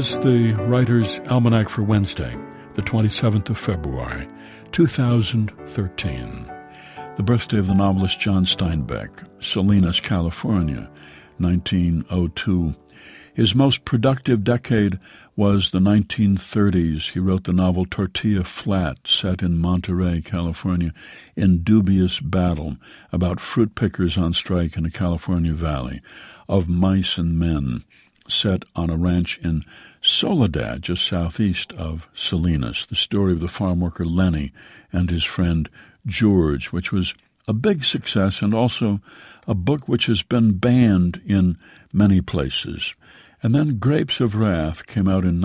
is the Writer's Almanac for Wednesday, the 27th of February, 2013. The birthday of the novelist John Steinbeck, Salinas, California, 1902. His most productive decade was the 1930s. He wrote the novel Tortilla Flat, set in Monterey, California, in dubious battle about fruit pickers on strike in a California valley, Of Mice and Men, set on a ranch in Soledad, just southeast of Salinas, the story of the farm worker Lenny and his friend George, which was a big success and also a book which has been banned in many places. And then Grapes of Wrath came out in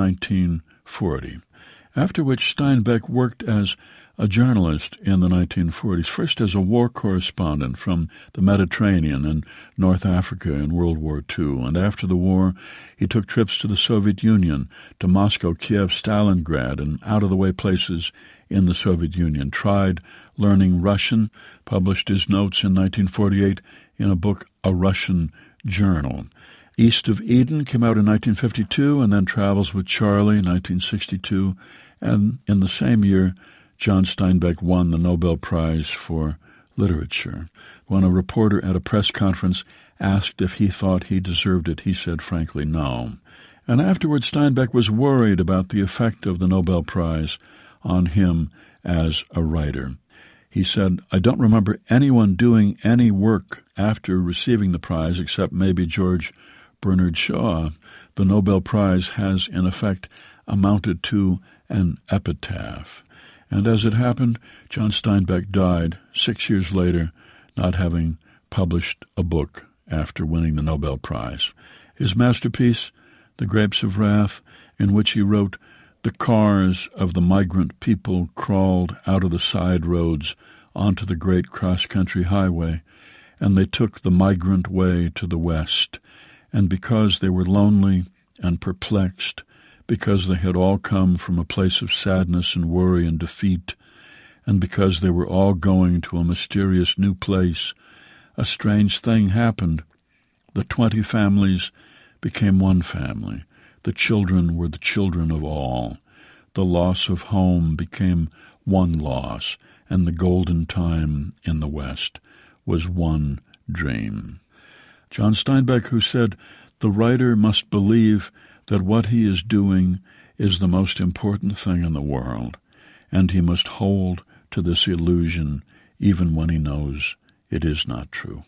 1940, after which Steinbeck worked as a journalist in the 1940s, first as a war correspondent from the Mediterranean and North Africa in World War II. And after the war, he took trips to the Soviet Union, to Moscow, Kiev, Stalingrad, and out-of-the-way places in the Soviet Union, tried learning Russian, published his notes in 1948 in a book, A Russian Journal. East of Eden came out in 1952, and then Travels with Charlie, 1962. And in the same year, John Steinbeck won the Nobel Prize for Literature. When a reporter at a press conference asked if he thought he deserved it, he said frankly no. And afterwards, Steinbeck was worried about the effect of the Nobel Prize on him as a writer. He said, "I don't remember anyone doing any work after receiving the prize except maybe George Bernard Shaw. The Nobel Prize has, in effect, amounted to an epitaph." And as it happened, John Steinbeck died 6 years later, not having published a book after winning the Nobel Prize. His masterpiece, The Grapes of Wrath, in which he wrote, "The cars of the migrant people crawled out of the side roads onto the great cross-country highway, and they took the migrant way to the west. And because they were lonely and perplexed, because they had all come from a place of sadness and worry and defeat, and because they were all going to a mysterious new place, a strange thing happened. The 20 families became one family. The children were the children of all. The loss of home became one loss, and the golden time in the West was one dream." John Steinbeck, who said, "The writer must believe that what he is doing is the most important thing in the world, and he must hold to this illusion even when he knows it is not true."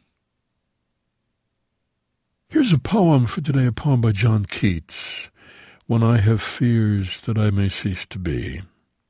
Here's a poem for today, a poem by John Keats, "When I have fears that I may cease to be."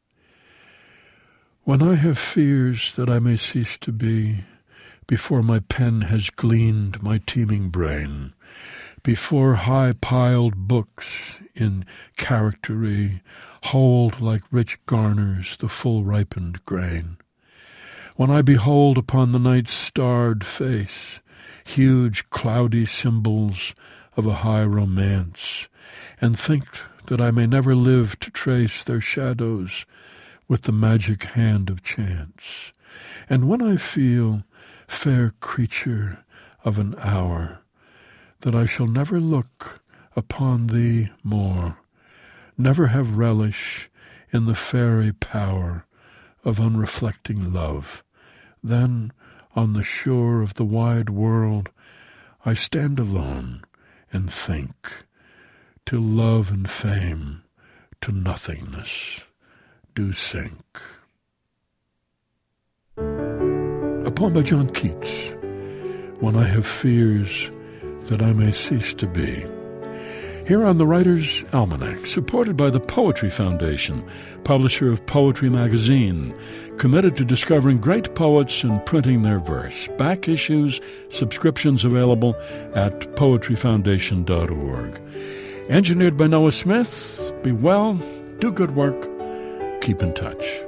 When I have fears that I may cease to be, before my pen has gleaned my teeming brain, before high-piled books in charactery hold like rich garners the full-ripened grain, when I behold upon the night's starred face huge cloudy symbols of a high romance, and think that I may never live to trace their shadows with the magic hand of chance, and when I feel, fair creature of an hour, that I shall never look upon thee more, never have relish in the fairy power of unreflecting love, then on the shore of the wide world I stand alone and think, till love and fame to nothingness do sink. A poem by John Keats, "When I have fears that I may cease to be." Here on the Writer's Almanac, supported by the Poetry Foundation, publisher of Poetry Magazine, committed to discovering great poets and printing their verse. Back issues, subscriptions available at poetryfoundation.org. Engineered by Noah Smith. Be well, do good work, keep in touch.